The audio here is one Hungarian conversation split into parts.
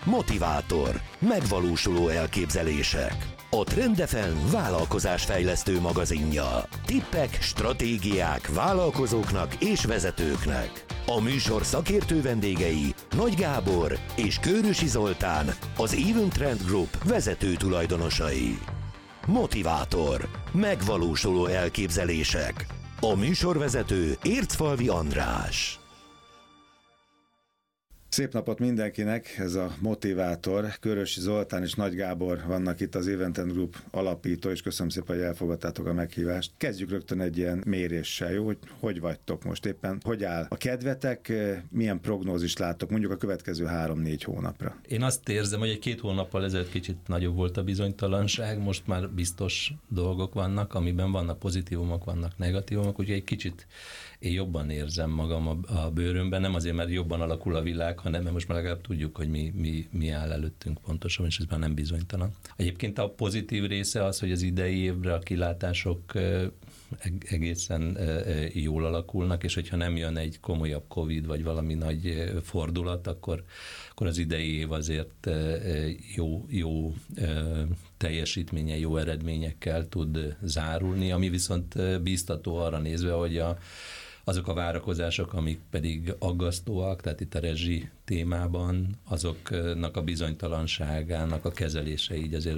Motivátor. Megvalósuló elképzelések. A Trend FM vállalkozásfejlesztő magazinja. Tippek, stratégiák vállalkozóknak és vezetőknek. A műsor szakértő vendégei Nagy Gábor és Kőrösi Zoltán, az Even Trend Group vezető tulajdonosai. Motivátor. Megvalósuló elképzelések. A műsorvezető Ércfalvi András. Szép napot mindenkinek, ez a Motivátor. Kőrösi Zoltán és Nagy Gábor vannak itt, az Even Trend Group alapító, és köszönöm szépen, hogy elfogadtátok a meghívást. Kezdjük rögtön egy ilyen méréssel, jó? Hogy vagytok most éppen? Hogy áll a kedvetek? Milyen prognózist láttok mondjuk a következő 3-4 hónapra? Én azt érzem, hogy 2 hónappal ezelőtt kicsit nagyobb volt a bizonytalanság, most már biztos dolgok vannak, amiben vannak pozitívumok, vannak negatívumok, úgyhogy egy kicsit én jobban érzem magam a bőrömben, nem azért, mert jobban alakul a világ, hanem mert most már legalább tudjuk, hogy mi áll előttünk pontosan, és ez már nem bizonytalan. Egyébként a pozitív része az, hogy az idei évre a kilátások egészen jól alakulnak, és hogyha nem jön egy komolyabb Covid, vagy valami nagy fordulat, akkor az idei év azért jó teljesítménye, jó eredményekkel tud zárulni, ami viszont bíztató arra nézve, hogy azok a várakozások, amik pedig aggasztóak, tehát itt a rezsi témában, azoknak a bizonytalanságának a kezelése így azért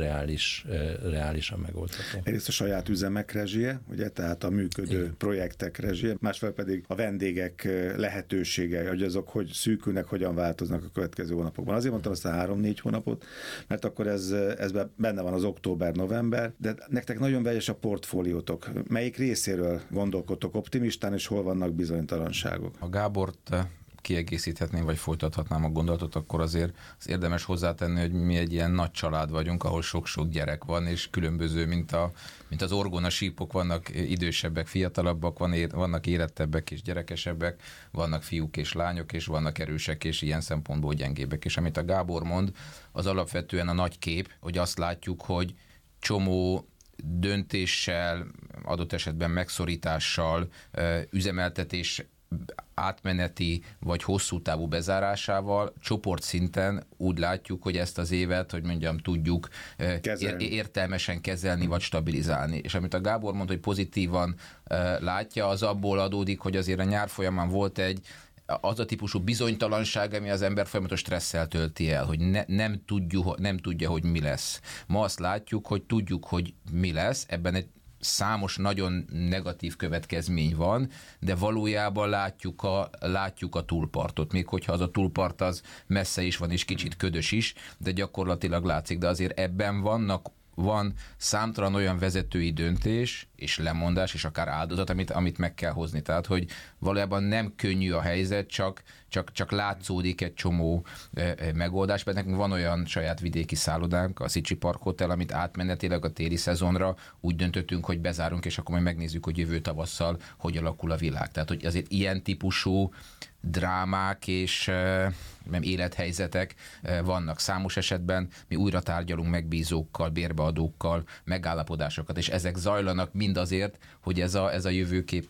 reálisan megoldható. Egyrészt a saját üzemek rezsie, ugye, tehát a működő igen. projektek rezsie, másfél pedig a vendégek lehetősége, hogy azok hogy szűkülnek, hogyan változnak a következő hónapokban. Azért mondtam azt a 3-4 hónapot, mert akkor ez benne van az október-november, de nektek nagyon vegyes a portfóliótok. Melyik részéről gondolkodtok optimistán, és hol vannak bizonytalanságok? A Gábort kiegészíthetném, vagy folytathatnám a gondolatot, akkor azért az érdemes hozzátenni, hogy mi egy ilyen nagy család vagyunk, ahol sok-sok gyerek van, és különböző, mint az orgona sípok, vannak idősebbek, fiatalabbak, vannak érettebbek és gyerekesebbek, vannak fiúk és lányok, és vannak erősek, és ilyen szempontból gyengébbek. És amit a Gábor mond, az alapvetően a nagy kép, hogy azt látjuk, hogy csomó döntéssel, adott esetben megszorítással, üzemeltetés átmeneti vagy hosszú távú bezárásával csoportszinten úgy látjuk, hogy ezt az évet, hogy mondjam, tudjuk értelmesen kezelni vagy stabilizálni. És amit a Gábor mond, hogy pozitívan látja, az abból adódik, hogy azért a nyár folyamán volt az a típusú bizonytalanság, ami az ember folyamatos stresszel tölti el, hogy nem tudja, hogy mi lesz. Ma azt látjuk, hogy tudjuk, hogy mi lesz, ebben egy számos nagyon negatív következmény van, de valójában látjuk a túlpartot, még hogyha az a túlpart az messze is van, és kicsit ködös is, de gyakorlatilag látszik, de azért ebben van számtalan olyan vezetői döntés és lemondás, és akár áldozat, amit meg kell hozni. Tehát, hogy valójában nem könnyű a helyzet, csak látszódik egy csomó megoldás, mert nekünk van olyan saját vidéki szállodánk, a Szicsi Park Hotel, amit átmenetileg a téli szezonra úgy döntöttünk, hogy bezárunk, és akkor majd megnézzük, hogy jövő tavasszal hogy alakul a világ. Tehát, hogy azért ilyen típusú drámák és élethelyzetek vannak számos esetben, mi újra tárgyalunk megbízókkal, bérbeadókkal, megállapodásokat, és ezek zajlanak mind azért, hogy ez a jövőkép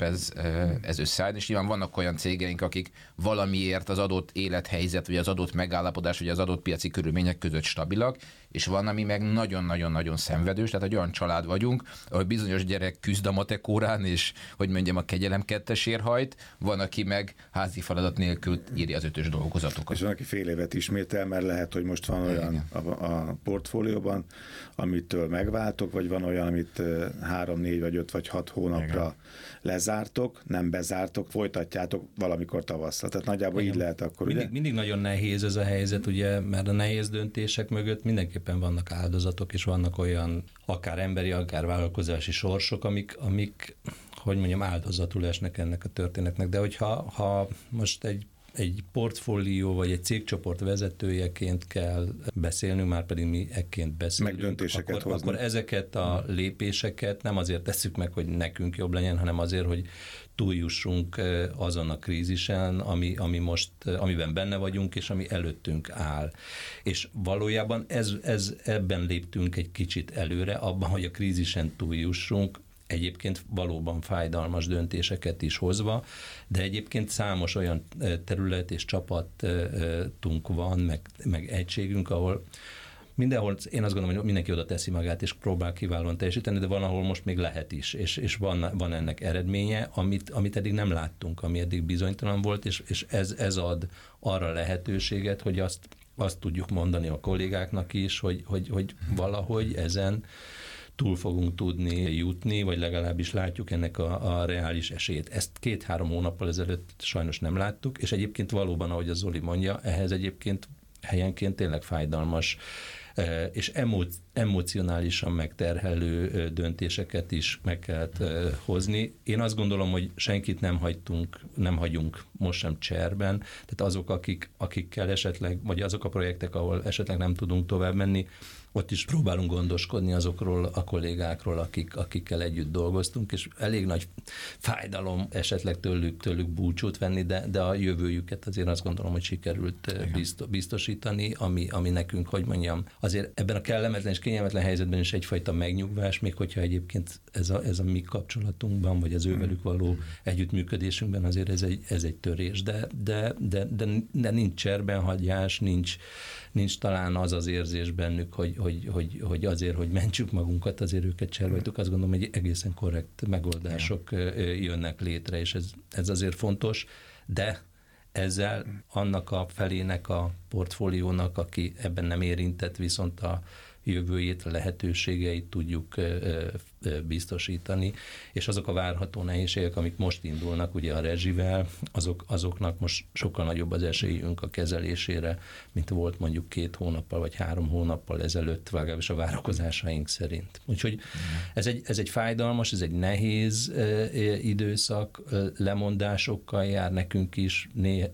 ez összeáll, és nyilván vannak olyan cégeink, akik valamiért az adott élethelyzet, vagy az adott megállapodás, vagy az adott piaci körülmények között stabilak, és van, ami meg nagyon-nagyon-nagyon szenvedős, tehát egy olyan család vagyunk, ahol bizonyos gyerek küzd a matek órán, és hogy mondjam, a kegyelem 2-esért hajt, van, aki meg házi feladat nélkül írja az 5-ös dolgozatokat. És van, aki fél évet ismétel, mert lehet, hogy most van olyan a portfólióban, amitől megváltok, vagy van olyan, amit 3, 4, vagy 5, vagy 6 hónapra lezártok, nem bezártok, folytatjátok valamikor tavasszal. Tehát nagyjából így lehet akkor, mindig nagyon nehéz ez a helyzet, ugye, mert a nehéz döntések mögött mindenképpen vannak áldozatok, és vannak olyan akár emberi, akár vállalkozási sorsok, amik hogy mondjam, áldozatul esnek ennek a történetnek. De hogyha most egy portfólió vagy egy cégcsoport vezetőjeként kell beszélnünk, már pedig mi ekként beszélünk, akkor ezeket a lépéseket nem azért tesszük meg, hogy nekünk jobb legyen, hanem azért, hogy túljussunk azon a krízisen, amiben benne vagyunk, és ami előttünk áll. És valójában ebben léptünk egy kicsit előre, abban, hogy a krízisen túljussunk, egyébként valóban fájdalmas döntéseket is hozva, de egyébként számos olyan terület és csapatunk van, meg egységünk, ahol mindenhol én azt gondolom, hogy mindenki oda teszi magát, és próbál kiválóan teljesíteni, de van, ahol most még lehet is, és van ennek eredménye, amit eddig nem láttunk, ami eddig bizonytalan volt, és ez ad arra lehetőséget, hogy azt tudjuk mondani a kollégáknak is, hogy valahogy ezen túl fogunk tudni jutni, vagy legalábbis látjuk ennek a reális esélyét. Ezt 2-3 hónappal ezelőtt sajnos nem láttuk, és egyébként valóban, ahogy a Zoli mondja, ehhez egyébként helyenként tényleg fájdalmas és emocionálisan megterhelő döntéseket is meg kellett hozni. Én azt gondolom, hogy senkit nem hagyunk most sem cserben, tehát azok, akikkel esetleg, vagy azok a projektek, ahol esetleg nem tudunk tovább menni, ott is próbálunk gondoskodni azokról a kollégákról, akikkel együtt dolgoztunk, és elég nagy fájdalom esetleg tőlük búcsút venni, de a jövőjüket azért azt gondolom, hogy sikerült biztosítani, ami nekünk, hogy mondjam, azért ebben a kellemetlen és kényelmetlen helyzetben is egyfajta megnyugvás, még hogyha egyébként ez a mi kapcsolatunkban, vagy az ővelük való együttműködésünkben azért ez egy törés, de nincs cserbenhagyás, nincs talán az érzés bennük, hogy azért, hogy mentsük magunkat, azért őket cservajtuk. Azt gondolom, hogy egészen korrekt megoldások jönnek létre, és ez azért fontos, de ezzel annak a felének a portfóliónak, aki ebben nem érintett, viszont a jövőjét, a lehetőségeit tudjuk biztosítani, és azok a várható nehézségek, amik most indulnak ugye a rezsivel, azoknak most sokkal nagyobb az esélyünk a kezelésére, mint volt mondjuk 2 hónappal vagy 3 hónappal ezelőtt, legalábbis a várakozásaink szerint. Úgyhogy ez egy fájdalmas, ez egy nehéz időszak, lemondásokkal jár nekünk is,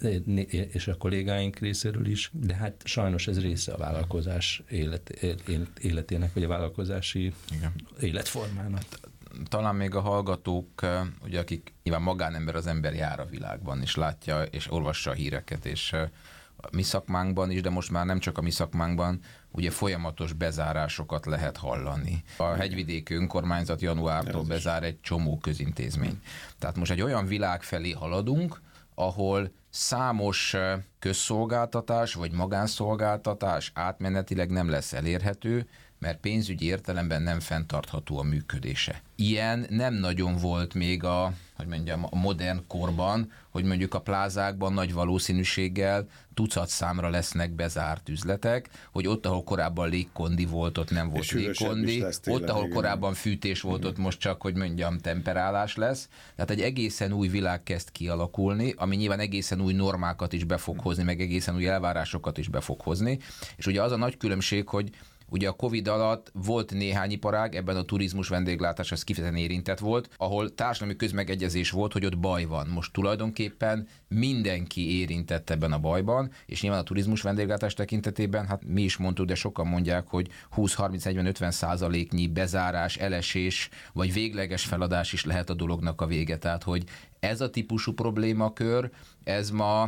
és a kollégáink részéről is, de hát sajnos ez része a vállalkozás életének, vagy a vállalkozási életformának. Talán még a hallgatók, ugye, akik nyilván magánember, az ember jár a világban, és látja, és olvassa a híreket, és a mi szakmánkban is, de most már nem csak a mi szakmánkban, ugye folyamatos bezárásokat lehet hallani. A Hegyvidéki Önkormányzat januártól bezár egy csomó közintézmény. Tehát most egy olyan világ felé haladunk, ahol számos közszolgáltatás vagy magánszolgáltatás átmenetileg nem lesz elérhető, mert pénzügyi értelemben nem fenntartható a működése. Ilyen nem nagyon volt még a modern korban, hogy mondjuk a plázákban nagy valószínűséggel tucat számra lesznek bezárt üzletek, hogy ott, ahol korábban légkondi volt, ott nem volt légkondi, ott, ahol korábban fűtés volt, ott most csak, temperálás lesz. Tehát egy egészen új világ kezd kialakulni, ami nyilván egészen új normákat is be fog hozni, meg egészen új elvárásokat is be fog hozni. És ugye az a nagy különbség, hogy ugye a Covid alatt volt néhány iparág, ebben a turizmus, vendéglátás az kifejezetten érintett volt, ahol társadalmi közmegegyezés volt, hogy ott baj van. Most tulajdonképpen mindenki érintett ebben a bajban, és nyilván a turizmus, vendéglátás tekintetében, hát mi is mondtuk, de sokan mondják, hogy 20-30-40-50%-nyi bezárás, elesés, vagy végleges feladás is lehet a dolognak a vége. Tehát, hogy ez a típusú problémakör, ez ma,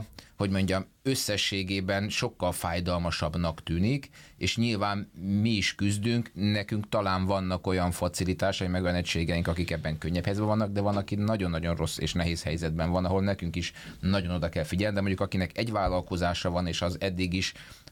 összességében sokkal fájdalmasabbnak tűnik, és nyilván mi is küzdünk, nekünk talán vannak olyan facilitásai, meg olyan egységeink, akik ebben könnyebb helyzetben vannak, de van, aki nagyon-nagyon rossz és nehéz helyzetben van, ahol nekünk is nagyon oda kell figyelni, de mondjuk akinek egy vállalkozása van, és az eddig is,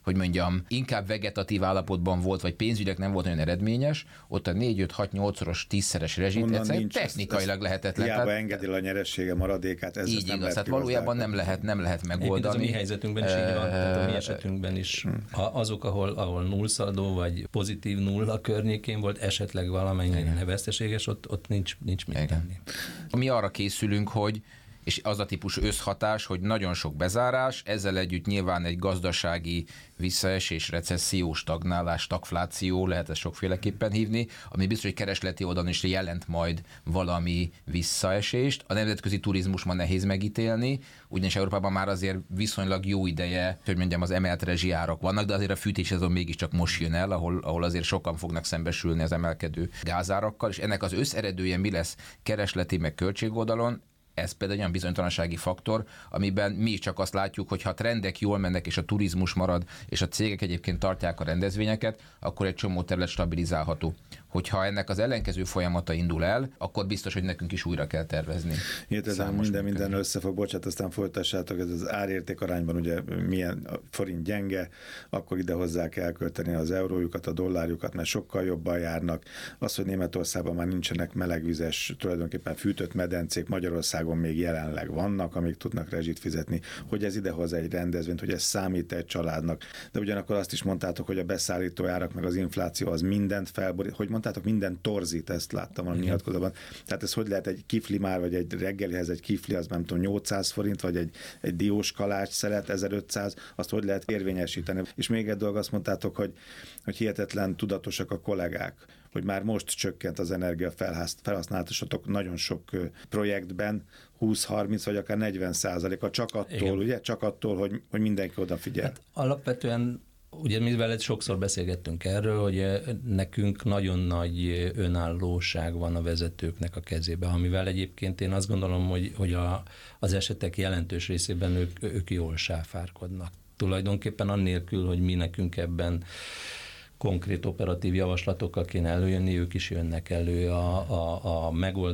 inkább vegetatív állapotban volt, vagy pénzügyek nem volt olyan eredményes, ott a 4-5-6-8-szoros 10-szeres rezsit egyszerűen technikailag lehetetlen. Hiába engedi a nyeressége maradékát, ez így igaz, tehát valójában nem lehet megoldani. Ez a mi helyzetünkben is így van, tehát a mi esetünkben is. Azok, ahol nullszaldó, vagy pozitív nulla környékén volt, esetleg valamennyire veszteséges, ott nincs mit tenni. Mi arra készülünk, és az a típusú összhatás, hogy nagyon sok bezárás, ezzel együtt nyilván egy gazdasági visszaesés, recesszió, stagnálás, stagfláció, lehet ezt sokféleképpen hívni, ami biztos, hogy keresleti oldalon is jelent majd valami visszaesést. A nemzetközi turizmus ma nehéz megítélni, ugyanis Európában már azért viszonylag jó ideje, az emelt rezsiárak vannak, de azért a fűtés azon mégiscsak most jön el, ahol azért sokan fognak szembesülni az emelkedő gázárakkal, és ennek az összeredője mi lesz keresleti meg költségoldalon, ez például olyan bizonytalansági faktor, amiben mi csak azt látjuk, hogy ha a trendek jól mennek, és a turizmus marad, és a cégek egyébként tartják a rendezvényeket, akkor egy csomó terület stabilizálható. Hogyha ennek az ellenkező folyamata indul el, akkor biztos, hogy nekünk is újra kell tervezni. Értem, minden összefog, bocsánat, aztán folytassátok, ez az árérték arányban ugye milyen a forint gyenge, akkor ide hozzá kell költeni az eurójukat, a dollárjukat, mert sokkal jobban járnak. Az, hogy Németországban már nincsenek melegvizes, tulajdonképpen fűtött medencék, Magyarországon még jelenleg vannak, amik tudnak rezsit fizetni, hogy ez idehoz egy rendezvényt, hogy ez számít egy családnak. De ugyanakkor azt is mondtátok, hogy a beszállító árak meg az infláció az mindent felborít, hogy mondtátok, minden torzít, ezt láttam a nyilatkozatban. Tehát ez hogy lehet egy kifli már, vagy egy reggelihez egy kifli, az nem tudom, 800 forint, vagy egy diós kalács szelet 1500, azt hogy lehet érvényesíteni. És még egy dolog, azt mondtátok, hogy hihetetlen tudatosak a kollégák, hogy már most csökkent az energia felhasználásotok nagyon sok projektben, 20-30 vagy akár 40%-a csak attól, igen. Ugye? Csak attól, hogy mindenki odafigyel. Hát alapvetően ugye mivel sokszor beszélgettünk erről, hogy nekünk nagyon nagy önállóság van a vezetőknek a kezében, amivel egyébként én azt gondolom, hogy az esetek jelentős részében ők jól sáfárkodnak. Tulajdonképpen annélkül, hogy mi nekünk ebben konkrét operatív javaslatokkal kéne előjönni, ők is jönnek elő a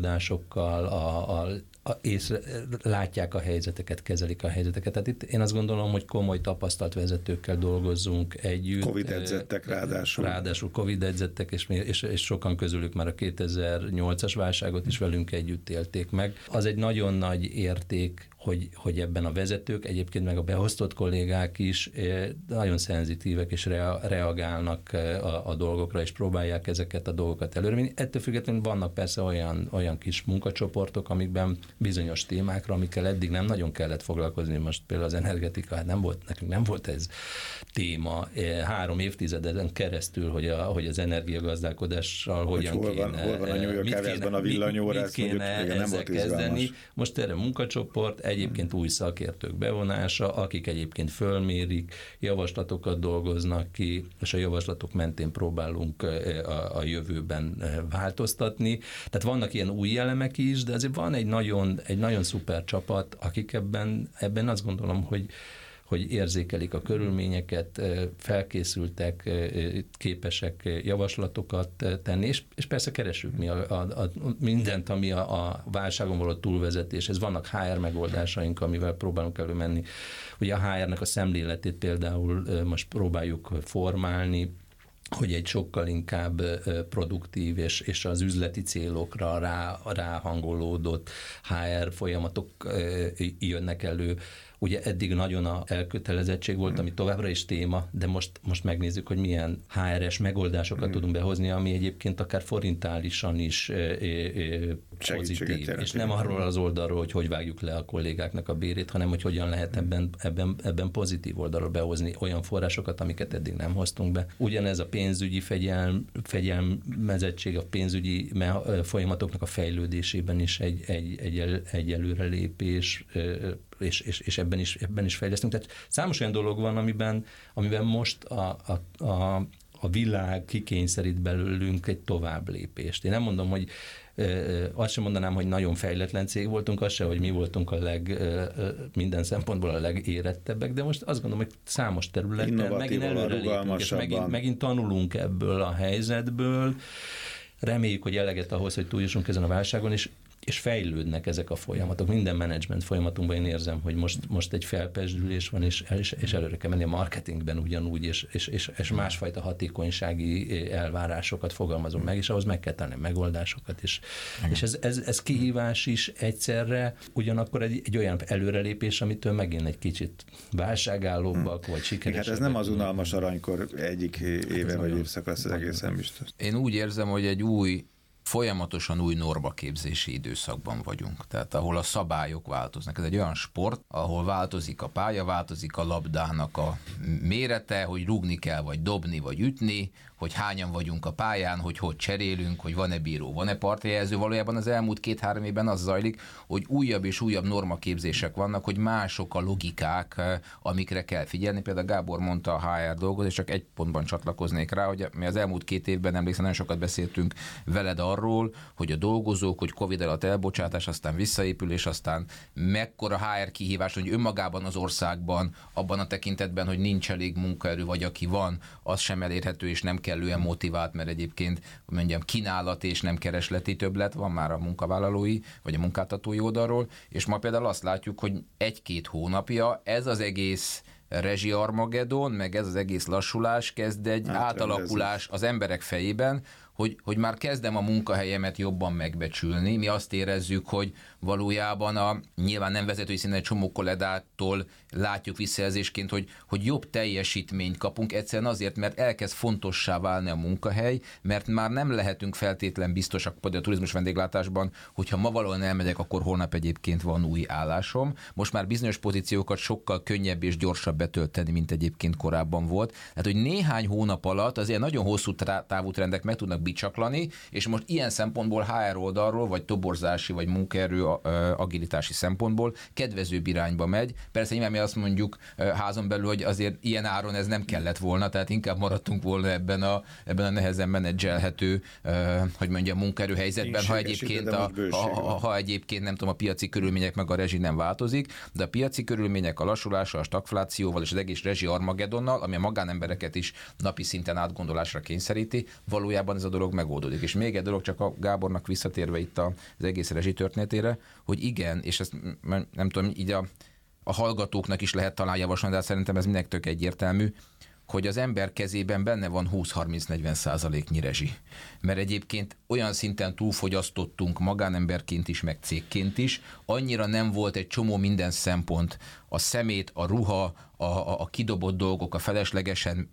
megoldásokkal, és látják a helyzeteket, kezelik a helyzeteket. Tehát itt én azt gondolom, hogy komoly tapasztalt vezetőkkel dolgozzunk együtt. Covid edzettek ráadásul. Ráadásul Covid edzettek, és sokan közülük már a 2008-as válságot is velünk együtt élték meg. Az egy nagyon nagy érték, hogy ebben a vezetők, egyébként meg a beosztott kollégák is nagyon szenzitívek és reagálnak a dolgokra, és próbálják ezeket a dolgokat előrevinni. Ettől függetlenül vannak persze olyan kis munkacsoportok, amikben bizonyos témákra, amikkel eddig nem nagyon kellett foglalkozni, most például az energetika, hát nekünk nem volt ez téma 3 évtizeden keresztül, hogy az energiagazdálkodással hogyan kéne. Hol van a New York Everestben a villanyóra, mit kéne ezzel kezdeni. Most erre munkacsoport, egyébként új szakértők bevonása, akik egyébként fölmérik, javaslatokat dolgoznak ki, és a javaslatok mentén próbálunk a jövőben változtatni. Tehát vannak ilyen új elemek is, de azért van egy nagyon szuper csapat, akik ebben azt gondolom, hogy érzékelik a körülményeket, felkészültek, képesek javaslatokat tenni, és persze keresünk mi mindent, ami a válságon való túlvezetés. Ez vannak HR megoldásaink, amivel próbálunk előmenni. Ugye a HR-nek a szemléletét például most próbáljuk formálni, hogy egy sokkal inkább produktív és az üzleti célokra ráhangolódott HR folyamatok jönnek elő. Ugye eddig nagyon a elkötelezettség volt, ami továbbra is téma, de most megnézzük, hogy milyen HR-es megoldásokat tudunk behozni, ami egyébként akár forintálisan is pozitív. És nem arról az oldalról, hogy vágjuk le a kollégáknak a bérét, hanem hogy hogyan lehet ebben pozitív oldalról behozni olyan forrásokat, amiket eddig nem hoztunk be. Ugyanez a pénzügyi fegyelmezettség, a pénzügyi folyamatoknak a fejlődésében is egy előrelépés, és ebben is fejlesztünk. Tehát számos olyan dolog van, amiben most a világ kikényszerít belőlünk egy tovább lépést. Én nem mondom, hogy azt sem mondanám, hogy nagyon fejletlen cég voltunk, az se, hogy mi voltunk minden szempontból a legérettebbek, de most azt gondolom, hogy számos területen megint előrelépünk, és megint tanulunk ebből a helyzetből. Reméljük, hogy eleget ahhoz, hogy túljussunk ezen a válságon, és fejlődnek ezek a folyamatok. Minden menedzsment folyamatunkban én érzem, hogy most egy felpezsdülés van, és előre kell menni a marketingben ugyanúgy, és másfajta hatékonysági elvárásokat fogalmazunk meg, és ahhoz meg kell tenni megoldásokat is. És ez kihívás is egyszerre, ugyanakkor egy olyan előrelépés, amitől megint egy kicsit válságállóbbak, vagy sikeresek. Hát ez nem az unalmas aranykor egyik éve vagy évszakasz, az egészen biztos. Én úgy érzem, hogy egy folyamatosan új normaképzési időszakban vagyunk. Tehát ahol a szabályok változnak. Ez egy olyan sport, ahol változik a pálya, változik a labdának a mérete, hogy rúgni kell, vagy dobni, vagy ütni, hogy hányan vagyunk a pályán, hogy cserélünk, hogy van-e bíró, van-e partjelző. Valójában az elmúlt 2-3 évben az zajlik, hogy újabb és újabb normaképzések vannak, hogy mások a logikák, amikre kell figyelni. Például Gábor mondta a HR dolgot, és csak egy pontban csatlakoznék rá, hogy mi az elmúlt 2 évben, emlékszem, nagyon sokat beszéltünk veled arról, hogy a dolgozók, hogy Covid alatt elbocsátás, aztán visszaépülés, aztán mekkora HR kihívás, hogy önmagában az országban, abban a tekintetben, hogy nincs elég munkaerő, vagy aki van, az sem elérhető, és nem kellően motivált, mert egyébként mondjam, kínálat és nem keresleti többlet van már a munkavállalói, vagy a munkáltatói oldalról, és ma például azt látjuk, hogy 1-2 hónapja ez az egész rezsi Armageddon, meg ez az egész lassulás kezd egy átalakulás az emberek fejében, hogy már kezdem a munkahelyemet jobban megbecsülni. Mi azt érezzük, hogy valójában nyilván nem vezetői szinten egy csomó kollégától látjuk visszajelzésként, hogy jobb teljesítményt kapunk egyszerűen azért, mert elkezd fontossá válni a munkahely, mert már nem lehetünk feltétlen biztosak, például a turizmus vendéglátásban, hogyha ma valahol elmegyek, akkor holnap egyébként van új állásom. Most már bizonyos pozíciókat sokkal könnyebb és gyorsabb betölteni, mint egyébként korábban volt. Tehát, hogy néhány hónap alatt azért nagyon hosszú távú trendek meg tudnak bicsaklani, és most ilyen szempontból HR oldalról, vagy toborzási, vagy munkaerő agilitási szempontból kedvezőbb irányba megy. Persze nyilván mi azt mondjuk házon belül, hogy azért ilyen áron ez nem kellett volna, tehát inkább maradtunk volna ebben a nehezen menedzselhető, hogy mondjam, munkaerő helyzetben, ha egyébként nem tudom, a piaci körülmények meg a rezsi nem változik, de a piaci körülmények, a lassulása, a stagflációval és az egész rezsi Armageddonnal, ami a magánembereket is napi szinten átgondolásra kényszeríti, valójában ez a dolog megoldódik. És még egy dolog, csak a Gábornak visszatérve itt az egész rezsi történetére, hogy igen, és ezt nem tudom, így a hallgatóknak is lehet talán javasolni, de szerintem ez mindenki tök egyértelmű, hogy az ember kezében benne van 20-30-40%-nyi rezsi. Mert egyébként olyan szinten túlfogyasztottunk magánemberként is, meg cégként is, annyira nem volt egy csomó minden szempont, a szemét, a ruha, a kidobott dolgok, a feleslegesen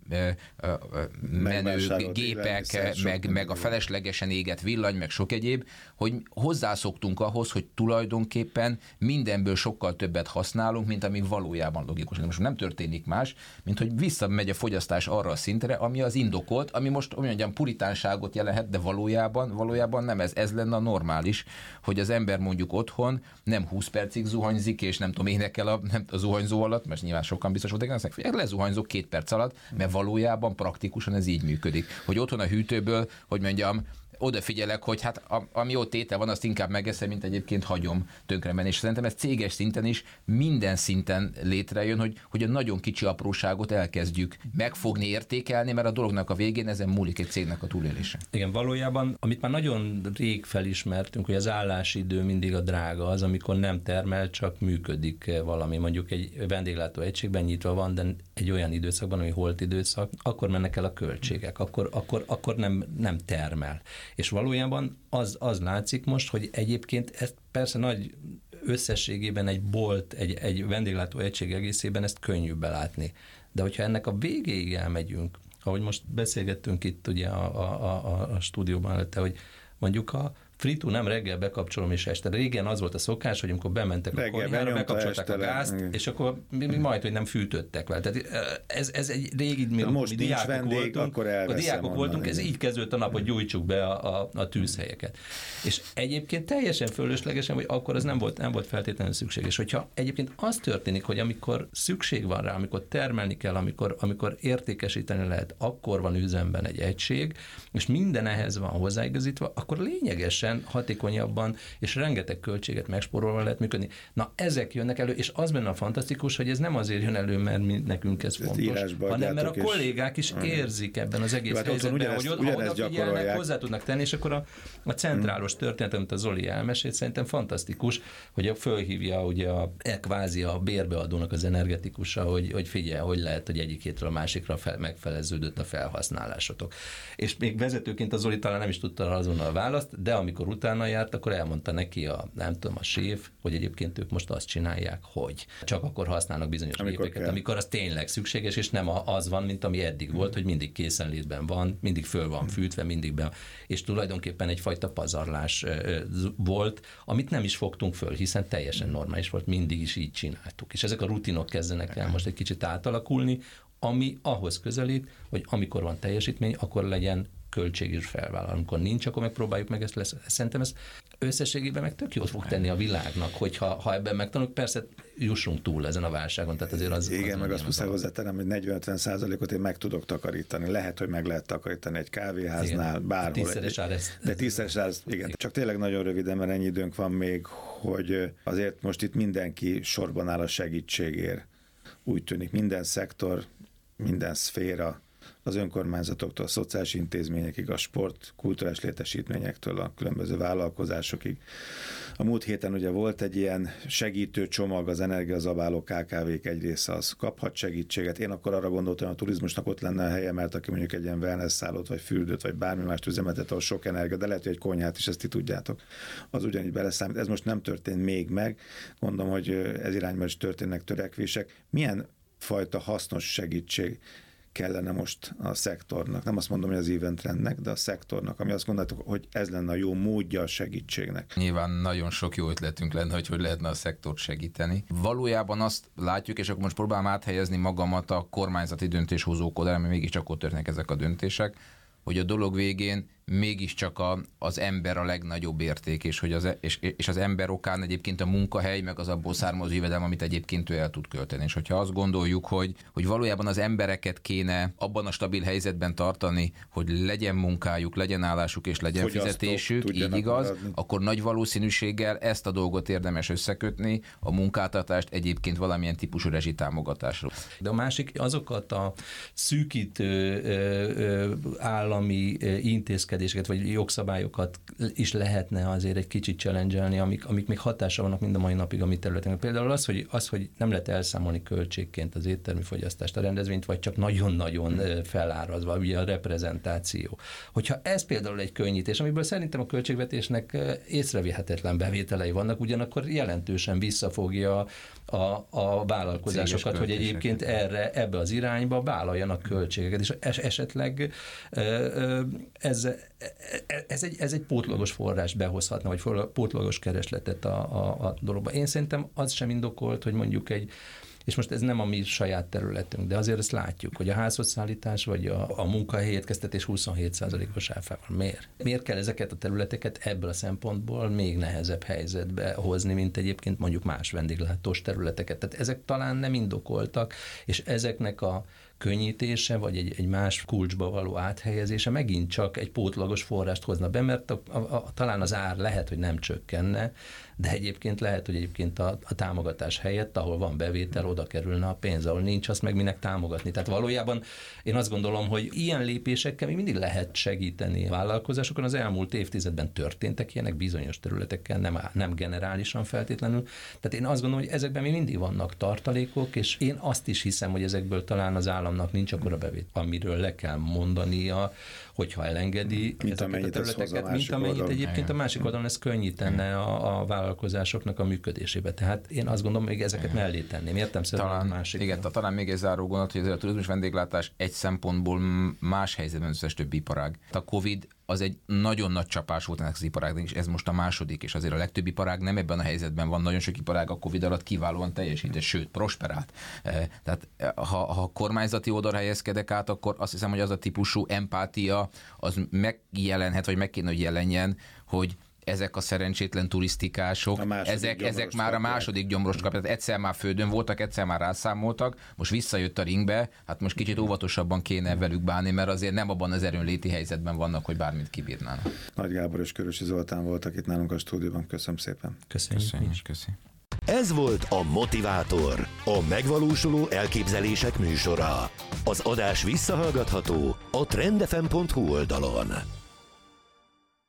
menő gépek, meg a feleslegesen égett villany, meg sok egyéb, hogy hozzászoktunk ahhoz, hogy tulajdonképpen mindenből sokkal többet használunk, mint ami valójában logikus. Most nem történik más, mint hogy visszamegy a fogyasztás arra a szintre, ami az indokolt, ami most olyan puritánságot jelenthet, de valójában nem ez lenne a normális, hogy az ember mondjuk otthon nem 20 percig zuhanyzik, és nem tudom, énekel a zuhanyzó alatt, mert nyilván sokan biztos voltak, azt lezuhanyzok 2 perc alatt, mert valójában praktikusan ez így működik. Hogy otthon a hűtőből, hogy mondjam, odafigyelek, hogy hát ami ott tétel van, azt inkább megeszem, mint egyébként hagyom tönkre menni. És szerintem ez céges szinten is minden szinten létrejön, hogy a nagyon kicsi apróságot elkezdjük megfogni, értékelni, mert a dolognak a végén ezen múlik egy cégnek a túlélése. Igen, valójában, amit már nagyon rég felismertünk, hogy az állásidő mindig a drága az, amikor nem termel, csak működik valami. Mondjuk egy vendéglátó egységben nyitva van, de egy olyan időszakban, ami holt időszak, akkor mennek el a költségek, akkor nem termel. És valójában az látszik most, hogy egyébként ezt persze nagy összességében egy bolt, egy vendéglátó egység egészében ezt könnyű belátni. De hogyha ennek a végéig elmegyünk, ahogy most beszélgettünk itt ugye a stúdióban előtte, hogy mondjuk a Fritu nem reggel bekapcsolom és este. Régen az volt a szokás, hogy amikor bementek a konyhára, bekapcsolták a gázt, és akkor majd, hogy nem fűtöttek vele. Tehát ez egy régi, mi diákok voltunk, ez így kezdődött a nap, hogy gyújtsuk be a tűzhelyeket. És egyébként teljesen fölöslegesen, hogy akkor ez nem volt feltétlenül szükséges. Hogyha egyébként az történik, hogy amikor szükség van rá, amikor termelni kell, amikor értékesíteni lehet, akkor van üzemben egy egység, és minden ehhez van hozzáigazítva, akkor lényegesen hatékonyabban és rengeteg költséget megspórolva lehet működni. Na, ezek jönnek elő, és az benne a fantasztikus, hogy ez nem azért jön elő, mert nekünk ez fontos, hanem mert a kollégák is érzik ebben az egész helyzetben, hogy oda figyelnek, hozzá tudnak tenni, és akkor a centrálos történet, amit a Zoli elmesélt, szerintem fantasztikus, hogy fölhívja ugye kvázi a bérbeadónak az energetikusa, hogy figyelj, hogy lehet, hogy egyik hétről a másikra megfeleződött a felhasználásotok. És még vezetőként a Zoli talán nem is tudta azonnal a választ, de amikor utána járt, akkor elmondta neki a séf, hogy egyébként ők most azt csinálják, hogy csak akkor használnak bizonyos gépeket, amikor az tényleg szükséges, és nem az van, mint ami eddig volt, hogy mindig készenlétben van, mindig föl van fűtve, mindig be, és tulajdonképpen egyfajta pazarlás volt, amit nem is fogtunk föl, hiszen teljesen normális volt, mindig is így csináltuk. És ezek a rutinok kezdenek el most egy kicsit átalakulni, ami ahhoz közelít, hogy amikor van teljesítmény, akkor legyen költség is felvállal. Amikor nincs, akkor megpróbáljuk meg ezt. Szerintem ez összességében meg tök jót fog tenni a világnak, hogyha ebben megtanuljuk, persze jussunk túl ezen a válságon. Tehát azért az, igen, meg azt muszáj hozzátenem, hogy 40-50%-ot én meg tudok takarítani. Lehet, hogy meg lehet takarítani egy kávéháznál, igen, bárhol. Tízszeres ár ezt. De tízszeres ár, igen. Csak tényleg nagyon röviden, mert ennyi időnk van még, hogy azért most itt mindenki sorban áll a segítségért. Úgy tűnik minden szektor, minden szféra, az önkormányzatoktól, a szociális intézményekig, a sport, kulturális létesítményektől, a különböző vállalkozásokig. A múlt héten ugye volt egy ilyen segítő csomag, az energiazabáló KKV-k egy része az kaphat segítséget. Én akkor arra gondoltam, hogy a turizmusnak ott lenne a helye, mert aki mondjuk egy ilyen wellness szállót, vagy fürdőt, vagy bármi mást üzemeltet, ahol sok energia, de lehet, hogy egy konyhát is, ezt ti tudjátok, az ugyanígy beleszámít. Ez most nem történt még meg. Gondolom, hogy ez irányban is történnek törekvések. Milyen fajta hasznos segítség kellene most a szektornak, nem azt mondom, hogy az eventrendnek, de a szektornak, ami azt gondoltuk, hogy ez lenne a jó módja a segítségnek. Nyilván nagyon sok jó ötletünk lenne, hogy lehetne a szektort segíteni. Valójában azt látjuk, és akkor most próbálom áthelyezni magamat a kormányzati döntéshozók oldalán, mert mégiscsak ott történnek ezek a döntések, hogy a dolog végén mégiscsak az ember a legnagyobb érték, és az ember okán egyébként a munkahely, meg az abból származó jövedelem, amit egyébként ő el tud költeni. És hogyha azt gondoljuk, hogy valójában az embereket kéne abban a stabil helyzetben tartani, hogy legyen munkájuk, legyen állásuk és legyen fizetésük, így igaz, maradni, akkor nagy valószínűséggel ezt a dolgot érdemes összekötni, a munkáltatást egyébként valamilyen típusú rezsitámogatásról. De a másik, azokat a szűkítő állami intézkedéseket, vagy jogszabályokat is lehetne azért egy kicsit challenge-elni, amik még hatása vannak mind a mai napig a mi területünkön. Például az, hogy nem lehet elszámolni költségként az éttermi fogyasztást, a rendezvényt, vagy csak nagyon-nagyon felárazva, ugye a reprezentáció. Hogyha ez például egy könnyítés, amiből szerintem a költségvetésnek észrevehetetlen bevételei vannak, ugyanakkor jelentősen visszafogja a vállalkozásokat, hogy egyébként ebbe az irányba vállaljanak költségeket, és esetleg ez egy pótlagos forrás behozhatna, vagy pótlagos keresletet a dologba. Én szerintem az sem indokolt, hogy mondjuk és most ez nem a mi saját területünk, de azért ezt látjuk, hogy a házhozszállítás vagy a munkahelyétkeztetés 27%-os áfával. Miért? Miért kell ezeket a területeket ebből a szempontból még nehezebb helyzetbe hozni, mint egyébként mondjuk más vendéglátós területeket? Tehát ezek talán nem indokoltak, és ezeknek a könnyítése, vagy egy más kulcsba való áthelyezése megint csak egy pótlagos forrást hozna be, mert talán az ár lehet, hogy nem csökkenne, de egyébként lehet, hogy egyébként a támogatás helyett, ahol van bevétel, oda kerülne a pénz, ahol nincs, azt meg minek támogatni. Tehát valójában én azt gondolom, hogy ilyen lépésekkel még mindig lehet segíteni a vállalkozásokon. Az elmúlt évtizedben történtek ilyenek bizonyos területekkel, nem generálisan feltétlenül. Tehát én azt gondolom, hogy ezekben még mindig vannak tartalékok, és én azt is hiszem, hogy ezekből talán az államnak nincs akkora bevétel, amiről le kell mondania, hogyha elengedi ezeket a területeket, mint amennyit egyébként a másik oldalon ez könnyítene a vállalkozásoknak a működésébe. Tehát én azt gondolom, hogy ezeket mellé tenném. Értelemszerűen a másik. Igen, talán még egy záró gondolat, hogy a turizmus vendéglátás egy szempontból más helyzetben összes többi iparág. A Covid az egy nagyon nagy csapás volt ennek az iparágnak, és ez most a második, és azért a legtöbb iparág nem ebben a helyzetben van, nagyon sok iparág a Covid alatt kiválóan teljesített, sőt, prosperált. Tehát ha kormányzati oldalra helyezkedek át, akkor azt hiszem, hogy az a típusú empátia az megjelenhet, vagy meg kéne, hogy jelenjen, hogy ezek a szerencsétlen turisztikások, ezek már a második gyomrost kapják. Tehát egyszer már földön voltak, egyszer már rászámoltak, most visszajött a ringbe, hát most kicsit óvatosabban kéne velük bánni, mert azért nem abban az erőnléti helyzetben vannak, hogy bármit kibírnának. Nagy Gábor és Körösi Zoltán voltak itt nálunk a stúdióban. Köszönöm szépen. Köszönjük. Ez volt a Motivátor, a megvalósuló elképzelések műsora. Az adás visszahallgatható a trendfm.hu oldalon.